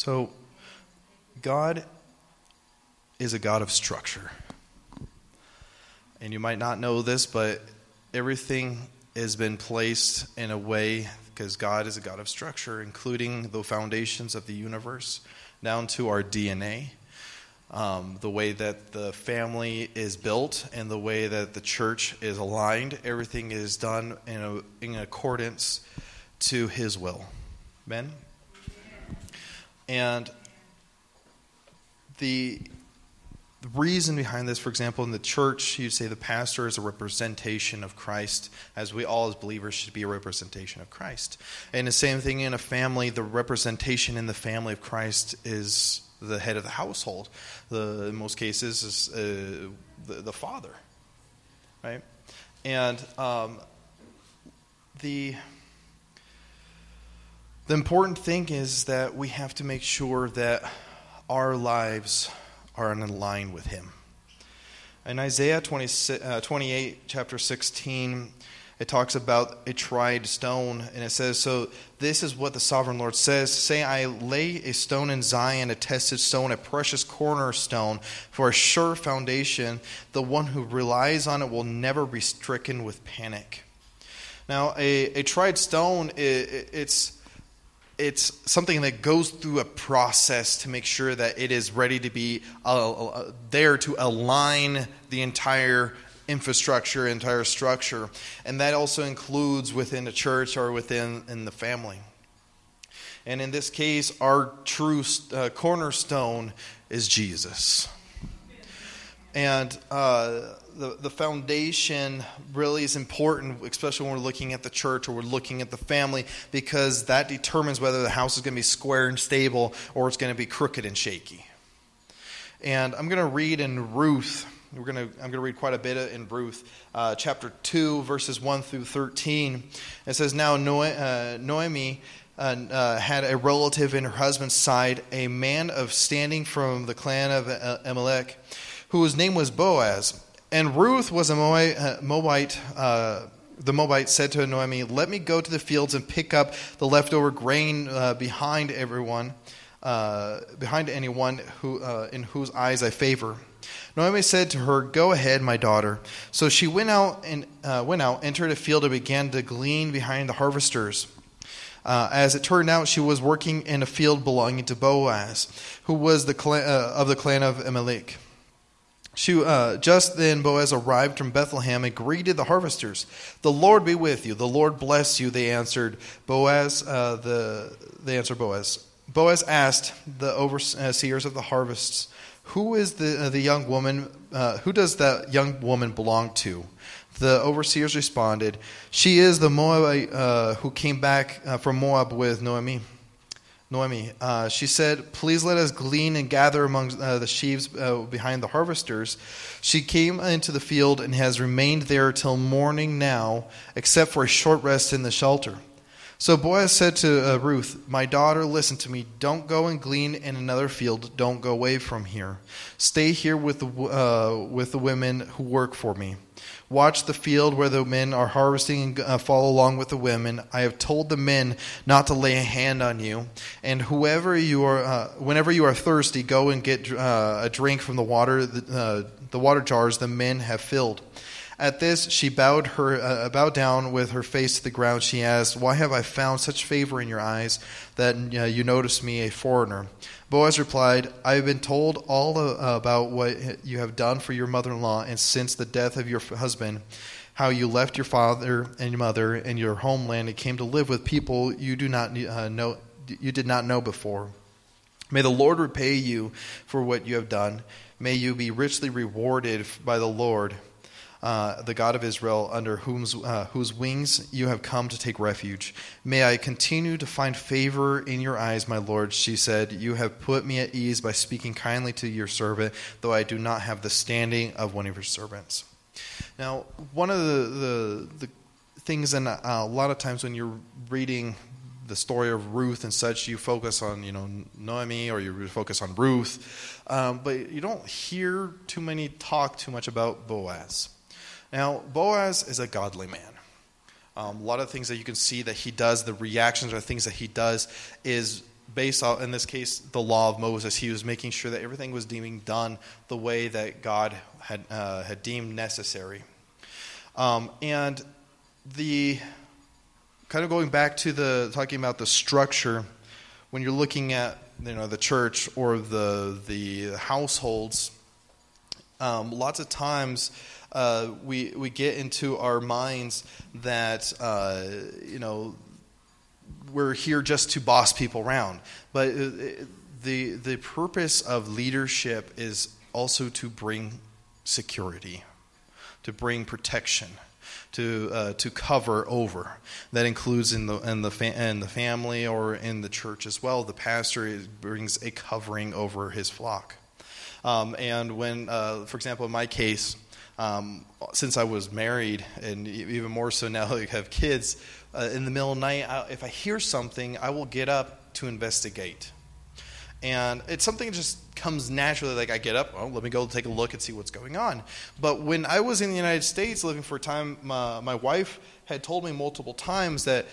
So, God is a God of structure. And you might not know this, but everything has been placed in a way, because God is a God of structure, including the foundations of the universe, down to our DNA, the way that the family is built, and the way that the church is aligned. Everything is done in accordance to His will. Amen? And the reason behind this, for example, in the church, you'd say the pastor is a representation of Christ, as we all as believers should be a representation of Christ. And the same thing in a family, the representation in the family of Christ is the head of the household. In most cases, is the father, right? And the important thing is that we have to make sure that our lives are in line with Him. In Isaiah 28, chapter 16, it talks about a tried stone, and it says, "So this is what the sovereign Lord says, say, I lay a stone in Zion, a tested stone, a precious cornerstone, for a sure foundation. The one who relies on it will never be stricken with panic." Now, a tried stone, it's something that goes through a process to make sure that it is ready to be there to align the entire infrastructure, entire structure. And that also includes within the church or in the family. And in this case, our true cornerstone is Jesus. And the foundation really is important, especially when we're looking at the church or we're looking at the family, because that determines whether the house is going to be square and stable or it's going to be crooked and shaky. And I'm going to read in Ruth. I'm going to read quite a bit in Ruth, chapter 2, verses 1 through 13. It says, "Now Noemi had a relative in her husband's side, a man of standing from the clan of Elimelech, whose name was Boaz. And Ruth was a Moabite. The Moabite said to Naomi, 'Let me go to the fields and pick up the leftover grain behind anyone who in whose eyes I favor.' Naomi said to her, 'Go ahead, my daughter.' So she went out, entered a field, and began to glean behind the harvesters. As it turned out, she was working in a field belonging to Boaz, who was of the clan of Elimelech. Just then Boaz arrived from Bethlehem and greeted the harvesters. 'The Lord be with you. The Lord bless you,' they answered Boaz. Boaz asked the overseers of the harvests, 'Who is the young woman? Who does that young woman belong to?' The overseers responded, 'She is the Moabite who came back from Moab with Naomi.' She said, 'Please let us glean and gather among the sheaves behind the harvesters.' She came into the field and has remained there till morning now, except for a short rest in the shelter. So Boaz said to Ruth, 'My daughter, listen to me. Don't go and glean in another field. Don't go away from here. Stay here with the women who work for me. Watch the field where the men are harvesting and follow along with the women. I have told the men not to lay a hand on you. And whenever you are thirsty, go and get a drink from the water jars the men have filled.' At this, she bowed down with her face to the ground. She asked, 'Why have I found such favor in your eyes that you notice me a foreigner?' Boaz replied, 'I have been told all about what you have done for your mother-in-law, and since the death of your husband, how you left your father and your mother and your homeland and came to live with people you did not know before. May the Lord repay you for what you have done. May you be richly rewarded by the Lord, the God of Israel, under whose wings you have come to take refuge. May I continue to find favor in your eyes, my Lord,' she said. 'You have put me at ease by speaking kindly to your servant, though I do not have the standing of one of your servants.'" Now, one of the things, and a lot of times when you're reading the story of Ruth and such, you focus on Naomi, or you focus on Ruth, but you don't hear talk too much about Boaz. Now, Boaz is a godly man. A lot of things that you can see that he does, the reactions or things that he does, is based on, in this case, the law of Moses. He was making sure that everything was being done the way that God had deemed necessary. And the kind of going back to talking about the structure, when you're looking at the church or the households, lots of times we get into our minds that we're here just to boss people around, but the purpose of leadership is also to bring security, to bring protection, to cover over. That includes in the family or in the church as well. The pastor brings a covering over his flock. And when, for example, in my case, since I was married, and even more so now that I have kids, in the middle of the night, if I hear something, I will get up to investigate. And it's something that just comes naturally. Like I get up, let me go take a look and see what's going on. But when I was in the United States living for a time, my wife had told me multiple times that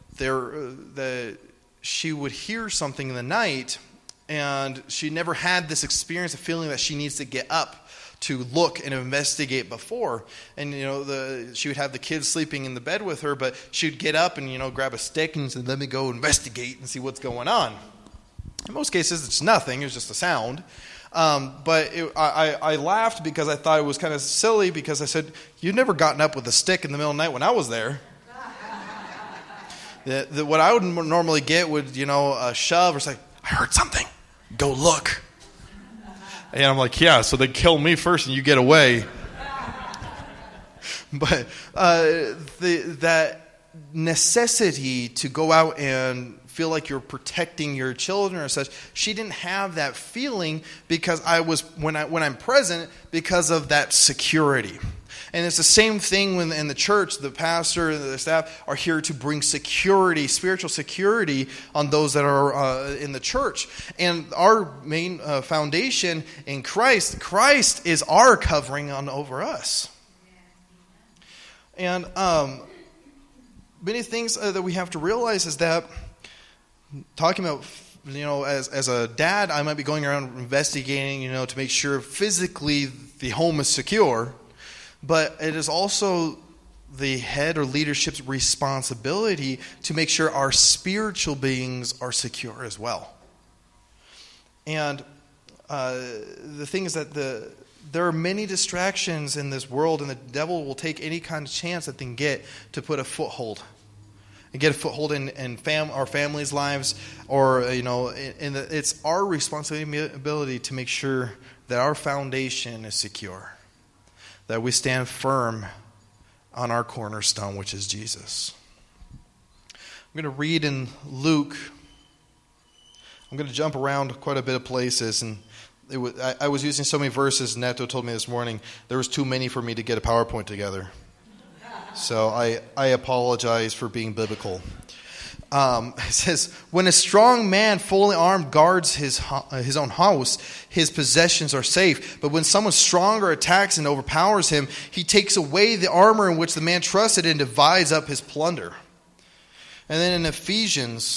she would hear something in the night, and she never had this experience of feeling that she needs to get up to look and investigate before. And she would have the kids sleeping in the bed with her, but she would get up and grab a stick and say, let me go investigate and see what's going on. In most cases, it's nothing. It's just a sound. But I laughed because I thought it was kind of silly, because I said, you've never gotten up with a stick in the middle of the night when I was there. What I would normally get would, a shove or say, I heard something. Go look. And I'm like, yeah, so they kill me first and you get away. But that necessity to go out and feel like you're protecting your children or such, she didn't have that feeling because when I'm present, because of that security. And it's the same thing when in the church, the pastor and the staff are here to bring security, spiritual security on those that are in the church. And our main foundation in Christ is our covering over us. And many things that we have to realize is that, talking about, as a dad, I might be going around investigating, to make sure physically the home is secure. But it is also the head or leadership's responsibility to make sure our spiritual beings are secure as well. And the thing is that there are many distractions in this world, and the devil will take any kind of chance that they can get to put a foothold. And get a foothold in our families' lives, or it's our responsibility to make sure that our foundation is secure, that we stand firm on our cornerstone, which is Jesus. I'm going to read in Luke. I'm going to jump around quite a bit of places, and I was using so many verses. Neto told me this morning there was too many for me to get a PowerPoint together. So I apologize for being biblical. It says, when a strong man fully armed guards his own house, his possessions are safe. But when someone stronger attacks and overpowers him, he takes away the armor in which the man trusted and divides up his plunder. And then in Ephesians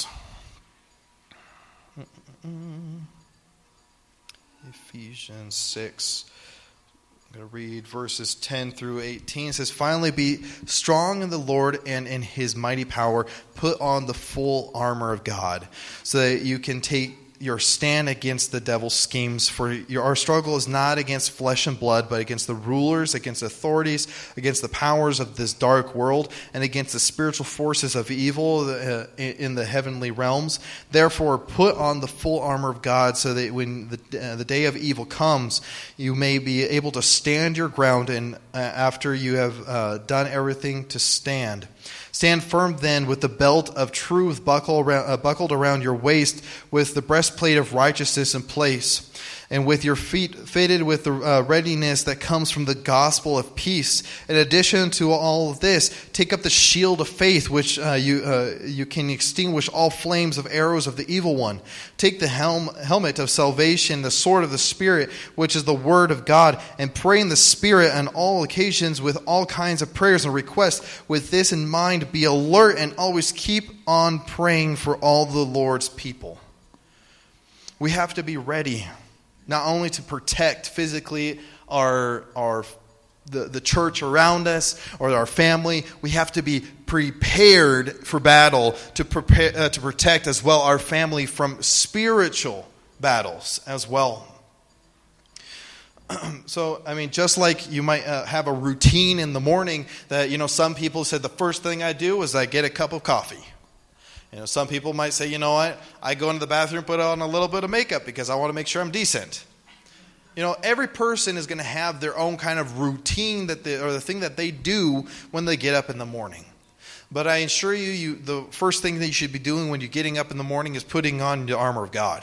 6, I'm going to read verses 10 through 18. It says, finally be strong in the Lord and in his mighty power. Put on the full armor of God so that you can take your stand against the devil's schemes. For our struggle is not against flesh and blood, but against the rulers, against authorities, against the powers of this dark world, and against the spiritual forces of evil in the heavenly realms. Therefore, put on the full armor of God, so that when the day of evil comes, you may be able to stand your ground, and after you have done everything, to stand. Stand firm then with the belt of truth buckled around your waist, with the breastplate of righteousness in place, and with your feet fitted with the readiness that comes from the gospel of peace. In addition to all of this, take up the shield of faith, which you can extinguish all flames of arrows of the evil one. Take the helmet of salvation, the sword of the Spirit, which is the word of God, and pray in the Spirit on all occasions with all kinds of prayers and requests. With this in mind, be alert and always keep on praying for all the Lord's people. we have to be ready, not only to protect physically the church around us or our family. We have to be prepared for battle to protect as well our family from spiritual battles as well. So, I mean, just like you might have a routine in the morning that, some people said the first thing I do is I get a cup of coffee. Some people might say, I go into the bathroom, put on a little bit of makeup because I want to make sure I'm decent. Every person is going to have their own kind of routine or the thing that they do when they get up in the morning. But I assure you, the first thing that you should be doing when you're getting up in the morning is putting on the armor of God.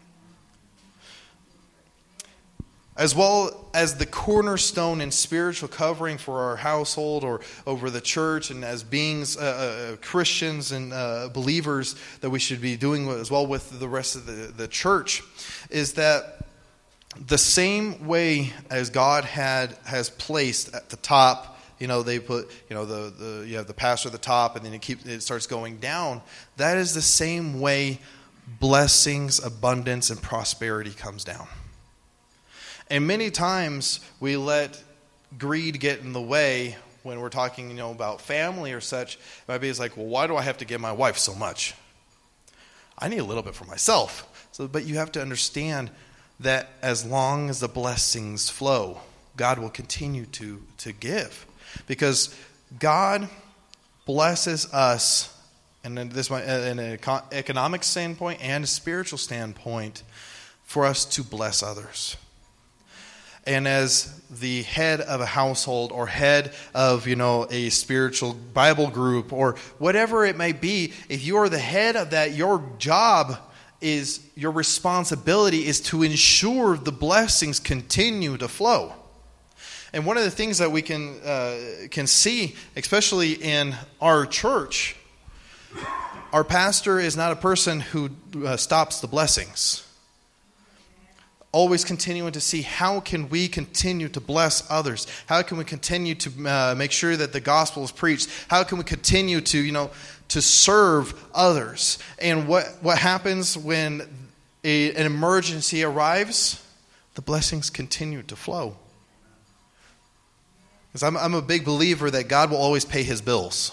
As well as the cornerstone and spiritual covering for our household or over the church, and as beings, Christians and believers, that we should be doing as well with the rest of the church, is that the same way as God has placed at the top, they put, you have the pastor at the top, and then it starts going down. That is the same way blessings, abundance, and prosperity comes down. And many times we let greed get in the way when we're talking, about family or such. Maybe it's like, well, why do I have to give my wife so much? I need a little bit for myself. But you have to understand that as long as the blessings flow, God will continue to give. Because God blesses us, and in an economic standpoint and a spiritual standpoint, for us to bless others. And as the head of a household or head of, a spiritual Bible group or whatever it may be, if you are the head of that, your job is, your responsibility is to ensure the blessings continue to flow. And one of the things that we can see, especially in our church, our pastor is not a person who stops the blessings. Always continuing to see how can we continue to bless others? How can we continue to make sure that the gospel is preached? How can we continue to, to serve others? And what happens when an emergency arrives? The blessings continue to flow. Because I'm a big believer that God will always pay his bills.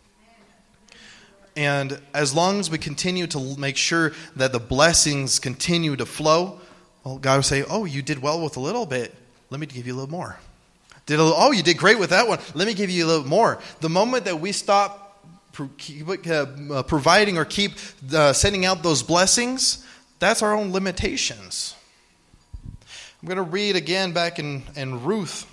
And as long as we continue to make sure that the blessings continue to flow, well, God will say, oh, you did well with a little bit. Let me give you a little more. You did great with that one. Let me give you a little more. The moment that we stop providing or keep sending out those blessings, that's our own limitations. I'm going to read again back in Ruth,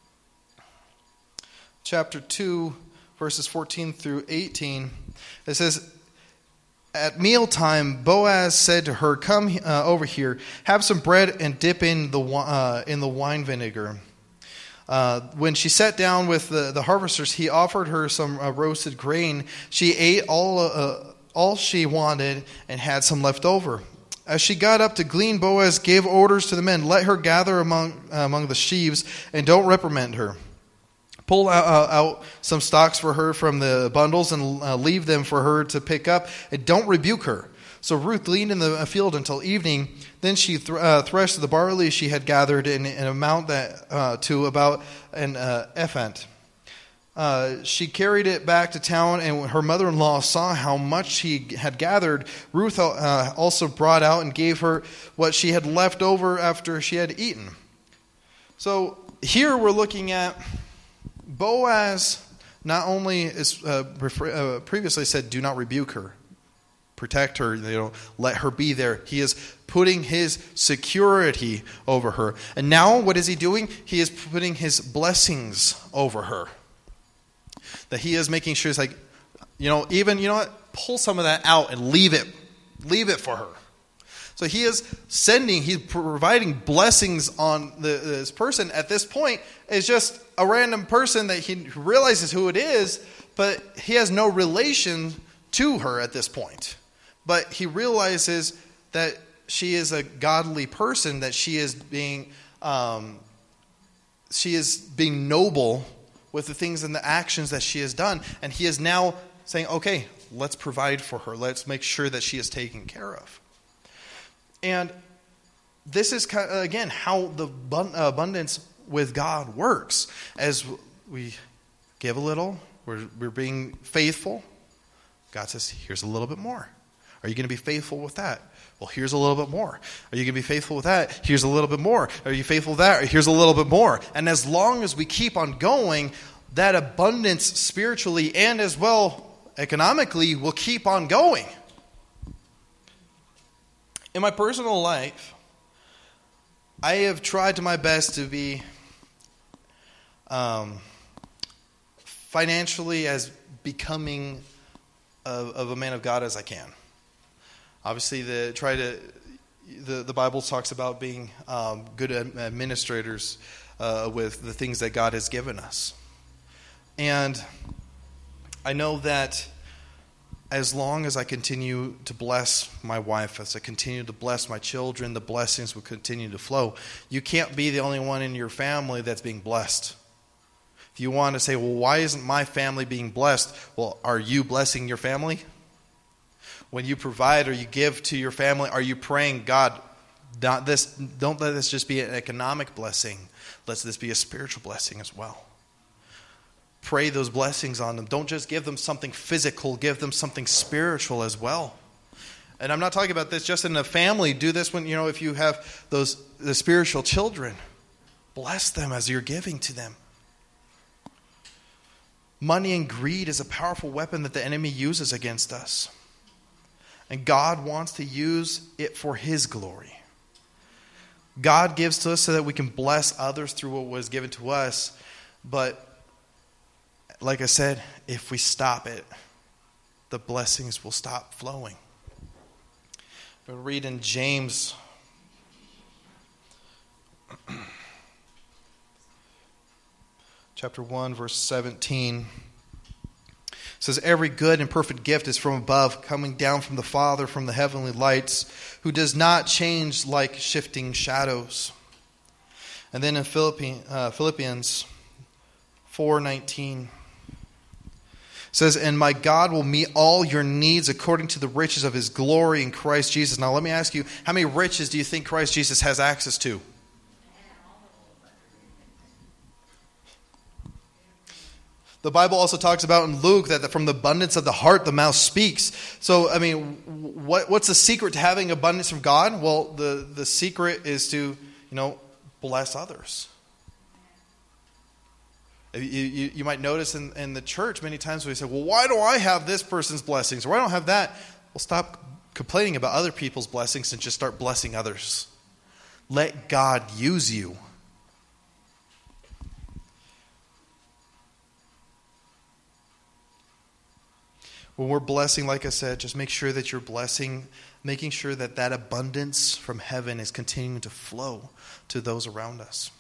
chapter 2, verses 14 through 18. It says, at mealtime, Boaz said to her, come over here, have some bread and dip in the wine vinegar. When she sat down with the harvesters, he offered her some roasted grain. She ate all she wanted and had some left over. As she got up to glean, Boaz gave orders to the men, let her gather among the sheaves and don't reprimand her. Pull out some stalks for her from the bundles and leave them for her to pick up, and don't rebuke her. So Ruth gleaned in the field until evening. Then she threshed the barley she had gathered in an amount that to about an ephah. She carried it back to town, and when her mother-in-law saw how much she had gathered, Ruth also brought out and gave her what she had left over after she had eaten. So here we're looking at Boaz. Not only is previously said, do not rebuke her, protect her, let her be there. He is putting his security over her. And now what is he doing? He is putting his blessings over her. That he is making sure it's like, pull some of that out and leave it for her. So he's providing blessings on this person. At this point, is just a random person that he realizes who it is, but he has no relation to her at this point. But he realizes that she is a godly person, that she is being noble with the things and the actions that she has done. And he is now saying, okay, let's provide for her. Let's make sure that she is taken care of. And this is, again, how the abundance with God works. As we give a little, we're being faithful. God says, here's a little bit more. Are you going to be faithful with that? Well, here's a little bit more. Are you going to be faithful with that? Here's a little bit more. Are you faithful with that? Here's a little bit more. And as long as we keep on going, that abundance spiritually and as well economically will keep on going. In my personal life, I have tried to my best to be financially as becoming of a man of God as I can. Obviously, the Bible talks about being good administrators with the things that God has given us. And I know that as long as I continue to bless my wife, as I continue to bless my children, the blessings will continue to flow. You can't be the only one in your family that's being blessed. If you want to say, well, why isn't my family being blessed? Well, are you blessing your family? When you provide or you give to your family, are you praying, God, don't let this just be an economic blessing. Let this be a spiritual blessing as well. Pray those blessings on them. Don't just give them something physical. Give them something spiritual as well. And I'm not talking about this just in a family. Do this when, if you have the spiritual children. Bless them as you're giving to them. Money and greed is a powerful weapon that the enemy uses against us. And God wants to use it for His glory. God gives to us so that we can bless others through what was given to us. But like I said, if we stop it, the blessings will stop flowing. We'll read in James chapter 1, verse 17. It says, every good and perfect gift is from above, coming down from the Father, from the heavenly lights, who does not change like shifting shadows. And then in Philippians 4:19, it says, and my God will meet all your needs according to the riches of His glory in Christ Jesus. Now let me ask you, how many riches do you think Christ Jesus has access to? The Bible also talks about in Luke that from the abundance of the heart, the mouth speaks. So, what's the secret to having abundance from God? Well, the secret is to, bless others. You might notice in the church many times we say, well, why do I have this person's blessings? Or why don't I have that? Well, stop complaining about other people's blessings and just start blessing others. Let God use you. When we're blessing, like I said, just make sure that you're blessing, making sure that abundance from heaven is continuing to flow to those around us.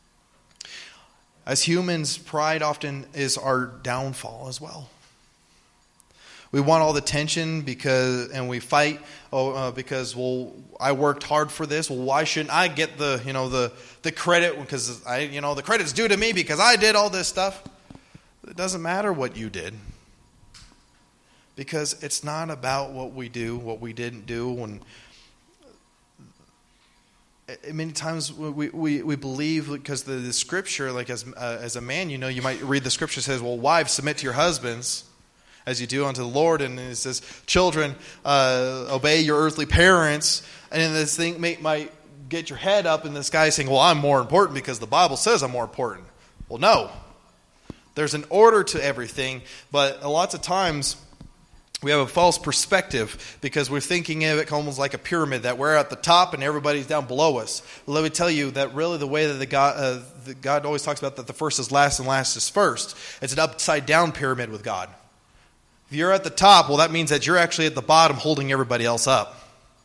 As humans, pride often is our downfall as well. We want all the attention and we fight because, well, I worked hard for this. Well, why shouldn't I get the credit? Because the credit's due to me because I did all this stuff. It doesn't matter what you did. Because it's not about what we do, what we didn't do. And many times we believe, because the scripture, like as a man, you might read the scripture says, well, wives, submit to your husbands as you do unto the Lord. And it says, children, obey your earthly parents. And then this thing might get your head up, and this guy saying, well, I'm more important because the Bible says I'm more important. Well, no. There's an order to everything, but lots of times we have a false perspective because we're thinking of it almost like a pyramid, that we're at the top and everybody's down below us. Well, let me tell you that really the way that God always talks about that the first is last and last is first. It's an upside down pyramid with God. If you're at the top, well, that means that you're actually at the bottom holding everybody else up.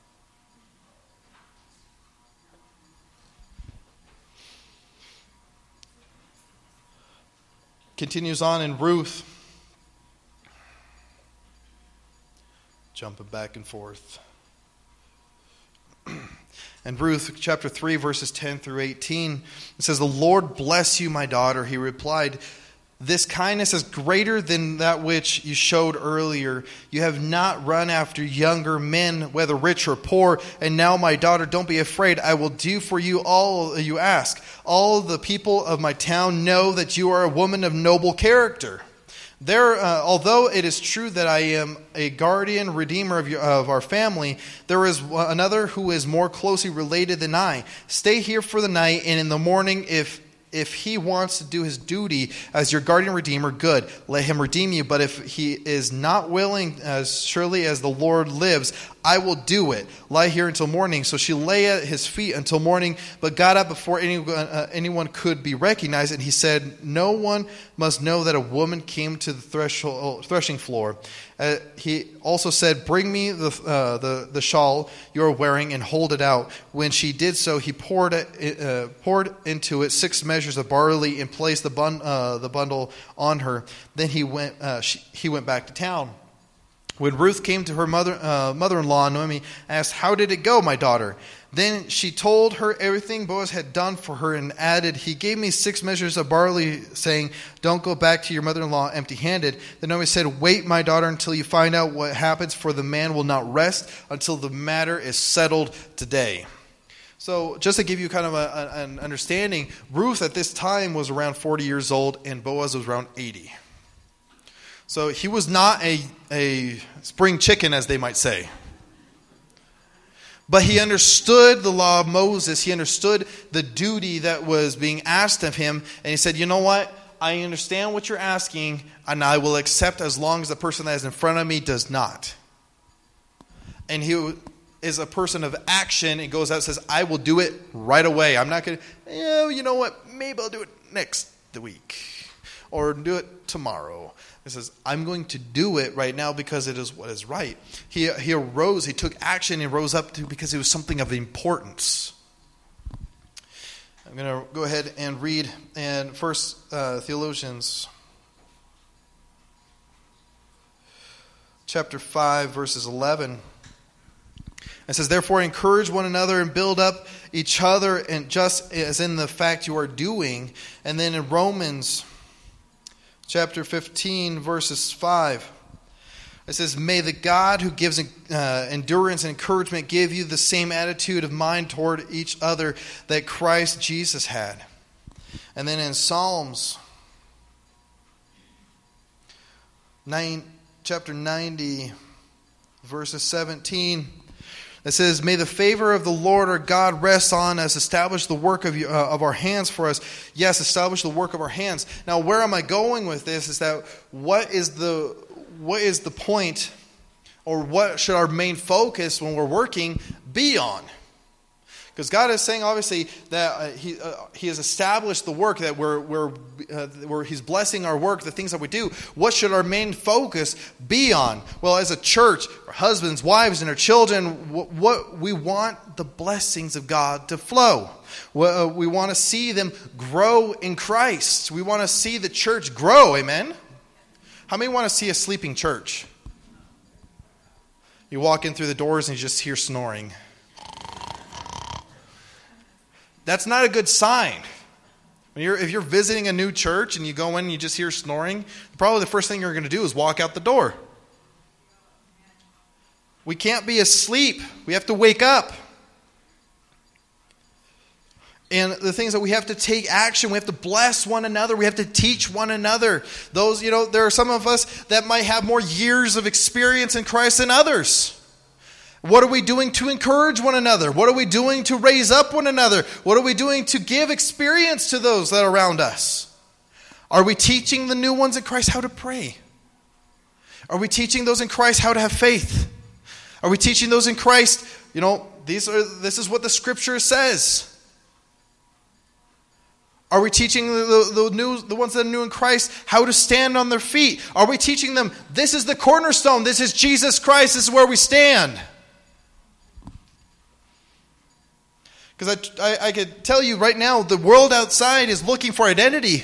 Continues on in Ruth. Jumping back and forth. And Ruth chapter 3 verses 10 through 18, it says, the Lord bless you, my daughter. He replied, This kindness is greater than that which you showed earlier. You have not run after younger men, whether rich or poor. And now, my daughter, don't be afraid. I will do for you all you ask. All the people of my town know that you are a woman of noble character. Although it is true that I am a guardian redeemer of our family, there is another who is more closely related than I. Stay here for the night, and in the morning, if he wants to do his duty as your guardian redeemer, good, let him redeem you. But if he is not willing, as surely as the Lord lives, I will do it. Lie here until morning. So she lay at his feet until morning, but got up before anyone could be recognized. And he said, no one must know that a woman came to the threshing floor. He also said, bring me the shawl you are wearing and hold it out. When she did so, he poured into it 6 measures of barley and placed the bundle on her. Then he went back to town. When Ruth came to her mother-in-law, Naomi asked, how did it go, my daughter? Then she told her everything Boaz had done for her and added, he gave me 6 measures of barley, saying, don't go back to your mother-in-law empty-handed. Then Naomi said, wait, my daughter, until you find out what happens, for the man will not rest until the matter is settled today. So just to give you kind of an understanding, Ruth at this time was around 40 years old and Boaz was around 80. So he was not a spring chicken, as they might say. But he understood the law of Moses. He understood the duty that was being asked of him. And he said, you know what? I understand what you're asking, and I will accept as long as the person that is in front of me does not. And he is a person of action and goes out and says, I will do it right away. I'm not going to, you know what? Maybe I'll do it next week or do it tomorrow. He says, I'm going to do it right now because it is what is right. He arose, he took action and rose up because it was something of importance. I'm going to go ahead and read in First Thessalonians chapter 5, verses 11. It says, therefore encourage one another and build up each other, and just as in the fact you are doing. And then in Romans chapter 15, verses 5, it says, may the God who gives endurance and encouragement give you the same attitude of mind toward each other that Christ Jesus had. And then in Psalms chapter 90, verses 17, it says, may the favor of the Lord our God rest on us, establish the work of our hands for us. Yes, establish the work of our hands. Now, where am I going with this is that what is the point, or what should our main focus when we're working be on? Because God is saying, obviously, that He has established the work, that where He's blessing our work, the things that we do. What should our main focus be on? Well, as a church, our husbands, wives, and our children, what we want the blessings of God to flow. We want to see them grow in Christ. We want to see the church grow. Amen? How many want to see a sleeping church? You walk in through the doors and you just hear snoring. That's not a good sign. If you're visiting a new church and you go in and you just hear snoring, probably the first thing you're going to do is walk out the door. We can't be asleep. We have to wake up. And the things that we have to take action, we have to bless one another, we have to teach one another. There are some of us that might have more years of experience in Christ than others. What are we doing to encourage one another? What are we doing to raise up one another? What are we doing to give experience to those that are around us? Are we teaching the new ones in Christ how to pray? Are we teaching those in Christ how to have faith? Are we teaching those in Christ, this is what the Scripture says? Are we teaching the ones that are new in Christ how to stand on their feet? Are we teaching them, this is the cornerstone, this is Jesus Christ, this is where we stand? Because I could tell you right now, the world outside is looking for identity.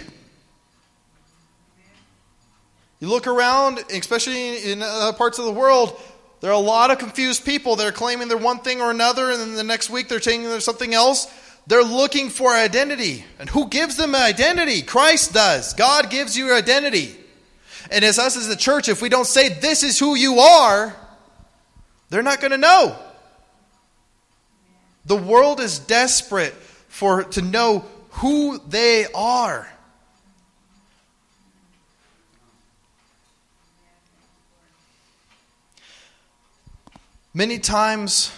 You look around, especially in other parts of the world, there are a lot of confused people that are claiming they're one thing or another, and then the next week they're saying they're something else. They're looking for identity. And who gives them identity? Christ does. God gives you identity. And as us as the church, if we don't say this is who you are, they're not going to know. The world is desperate to know who they are. Many times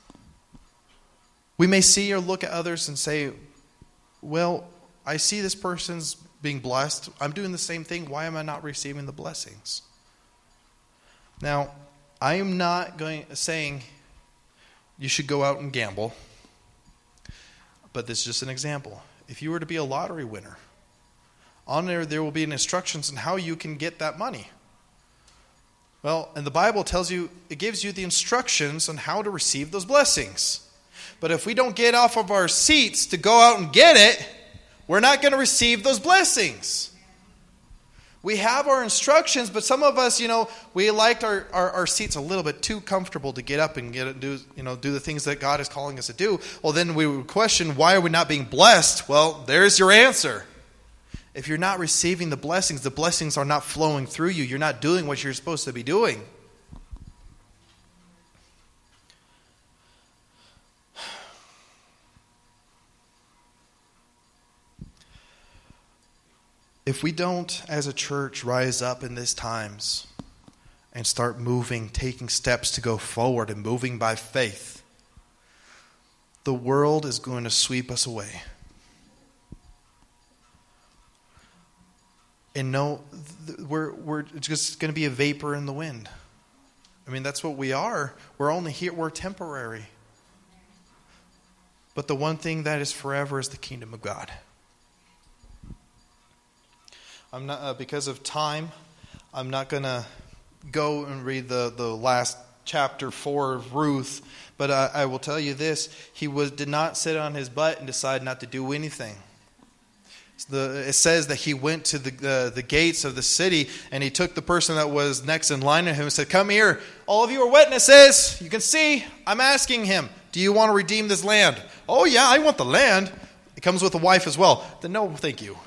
we may see or look at others and say, well, I see this person's being blessed. I'm doing the same thing. Why am I not receiving the blessings? Now, I am not saying you should go out and gamble. But this is just an example. If you were to be a lottery winner, on there will be instructions on how you can get that money. Well, and the Bible tells you, it gives you the instructions on how to receive those blessings. But if we don't get off of our seats to go out and get it, we're not going to receive those blessings. We have our instructions, but some of us, we liked our seats a little bit too comfortable to get up and do the things that God is calling us to do. Well, then we would question, why are we not being blessed? Well, there's your answer. If you're not receiving the blessings are not flowing through you. You're not doing what you're supposed to be doing. If we don't, as a church, rise up in these times and start moving, taking steps to go forward and moving by faith, the world is going to sweep us away. And no, we're just going to be a vapor in the wind. I mean, that's what we are. We're only here. We're temporary. But the one thing that is forever is the kingdom of God. I'm not because of time. I'm not going to go and read the last chapter 4 of Ruth. But I will tell you this: he did not sit on his butt and decide not to do anything. It says that he went to the gates of the city, and he took the person that was next in line to him and said, "Come here. All of you are witnesses. You can see. I'm asking him, do you want to redeem this land?" "Oh, yeah, I want the land." It comes with a wife as well. Then no, thank you.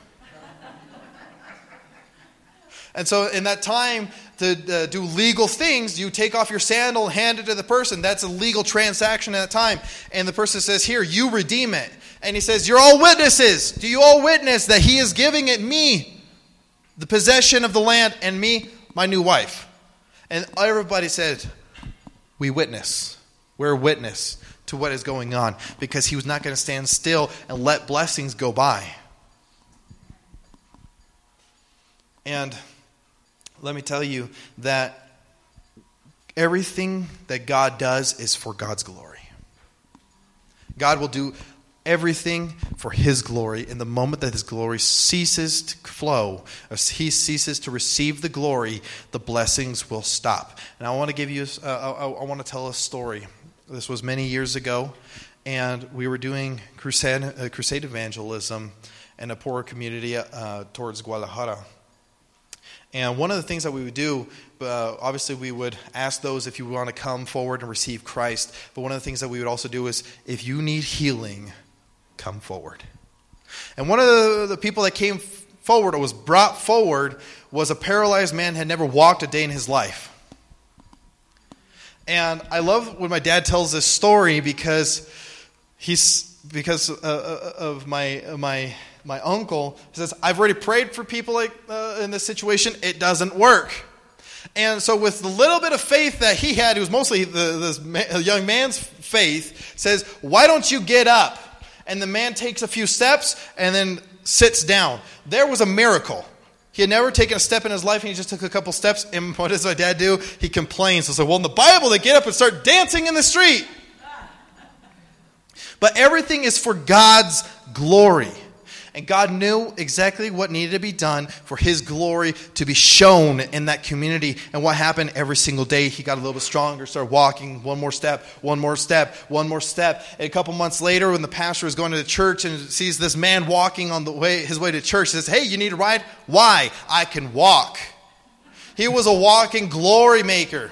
And so in that time to do legal things, you take off your sandal and hand it to the person. That's a legal transaction at that time. And the person says, "Here, you redeem it." And he says, "You're all witnesses. Do you all witness that he is giving it me, the possession of the land, and me, my new wife?" And everybody said, "We witness. We're a witness to what is going on," because he was not going to stand still and let blessings go by. And let me tell you that everything that God does is for God's glory. God will do everything for His glory. In the moment that His glory ceases to flow, or He ceases to receive the glory, the blessings will stop. And I want to give you, I want to tell a story. This was many years ago, and we were doing crusade evangelism in a poor community towards Guadalajara. And one of the things that we would do, obviously we would ask those if you want to come forward and receive Christ. But one of the things that we would also do is, if you need healing, come forward. And one of the people that came forward or was brought forward was a paralyzed man, had never walked a day in his life. And I love when my dad tells this story because of my uncle. He says, "I've already prayed for people like in this situation. It doesn't work." And so with the little bit of faith that he had, it was mostly this young man's faith, says, "Why don't you get up?" And the man takes a few steps and then sits down. There was a miracle. He had never taken a step in his life, and he just took a couple steps. And what does my dad do? He complains. He's like, "Well, in the Bible, they get up and start dancing in the street." But everything is for God's glory. And God knew exactly what needed to be done for His glory to be shown in that community. And what happened every single day, he got a little bit stronger, started walking, one more step, one more step, one more step. And a couple months later, when the pastor is going to the church and sees this man walking on his way to church, he says, "Hey, you need a ride?" "Why?" "I can walk." He was a walking glory maker.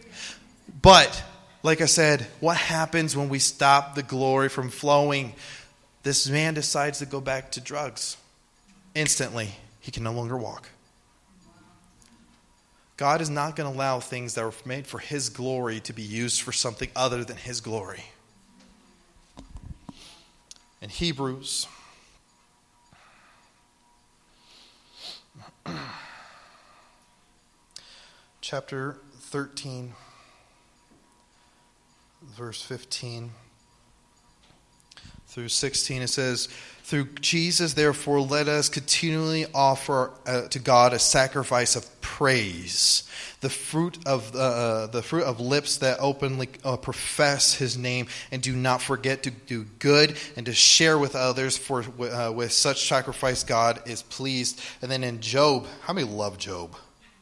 But, like I said, what happens when we stop the glory from flowing? This man decides to go back to drugs. Instantly, he can no longer walk. God is not going to allow things that were made for His glory to be used for something other than His glory. In Hebrews chapter 13, verse 15 through 16, it says, "Through Jesus, therefore, let us continually offer to God a sacrifice of praise, the fruit of lips that openly profess His name, and do not forget to do good and to share with others. For with such sacrifice, God is pleased." And then in Job, how many love Job?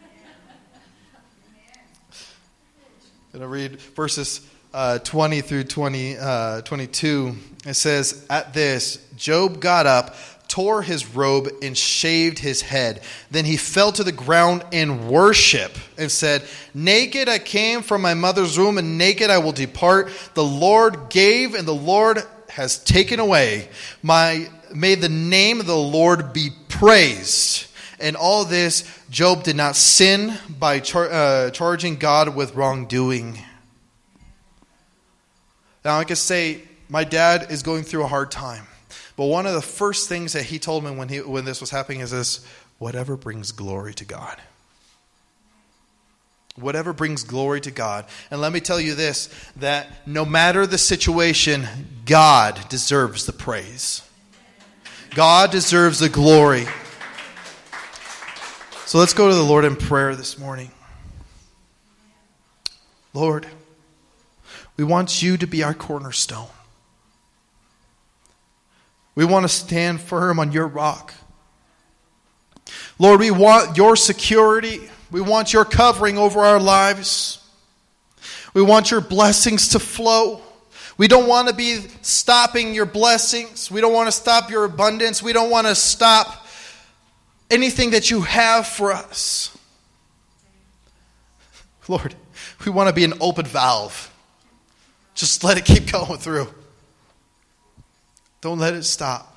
I'm going to read verses 20 through 22. It says, "At this, Job got up, tore his robe, and shaved his head. Then he fell to the ground in worship and said, 'Naked I came from my mother's womb, and naked I will depart. The Lord gave, and the Lord has taken away. May the name of the Lord be praised.' And all this, Job did not sin by charging God with wrongdoing." Now I could say, my dad is going through a hard time. But one of the first things that he told me when this was happening is this: whatever brings glory to God. Whatever brings glory to God. And let me tell you this, that no matter the situation, God deserves the praise. God deserves the glory. So let's go to the Lord in prayer this morning. Lord, we want You to be our cornerstone. We want to stand firm on Your rock. Lord, we want Your security. We want Your covering over our lives. We want Your blessings to flow. We don't want to be stopping Your blessings. We don't want to stop Your abundance. We don't want to stop anything that You have for us. Lord, we want to be an open valve. Just let it keep going through. Don't let it stop.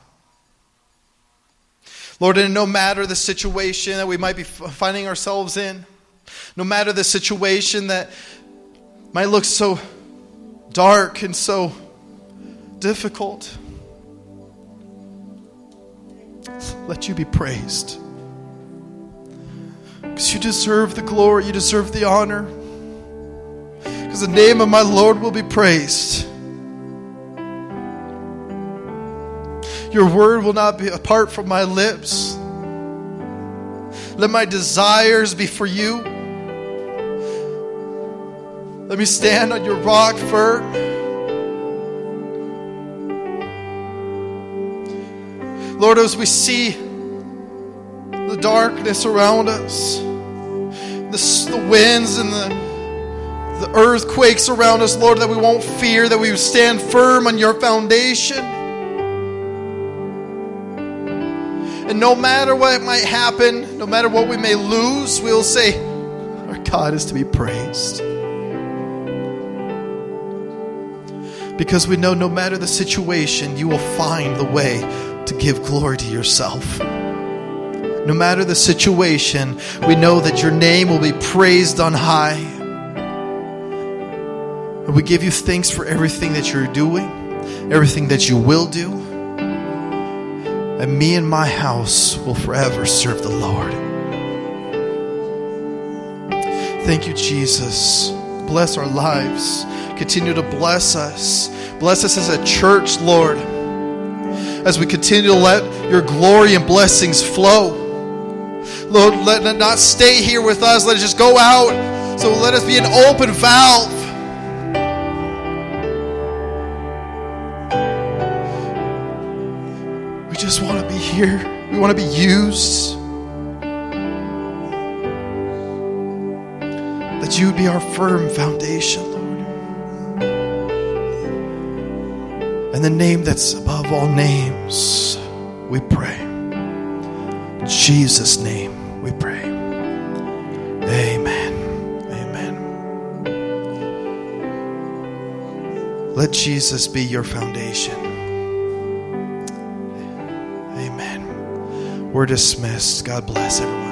Lord, and no matter the situation that we might be finding ourselves in, no matter the situation that might look so dark and so difficult, let You be praised. Because You deserve the glory, You deserve the honor. Because the name of my Lord will be praised. Your word will not be apart from my lips. Let my desires be for You. Let me stand on Your rock firm. Lord, as we see the darkness around us, the winds and the earthquakes around us, Lord, that we won't fear, that we will stand firm on Your foundation. And no matter what might happen, no matter what we may lose, we'll say, our God is to be praised. Because we know no matter the situation, You will find the way to give glory to Yourself. No matter the situation, we know that Your name will be praised on high. And we give You thanks for everything that You're doing, everything that You will do. And me and my house will forever serve the Lord. Thank You, Jesus. Bless our lives. Continue to bless us. Bless us as a church, Lord. As we continue to let Your glory and blessings flow. Lord, let it not stay here with us. Let it just go out. So let us be an open valve. We just want to be here. We want to be used. That You would be our firm foundation, Lord. In the name that's above all names, we pray. In Jesus' name we pray. Amen. Amen. Let Jesus be your foundation. We're dismissed. God bless everyone.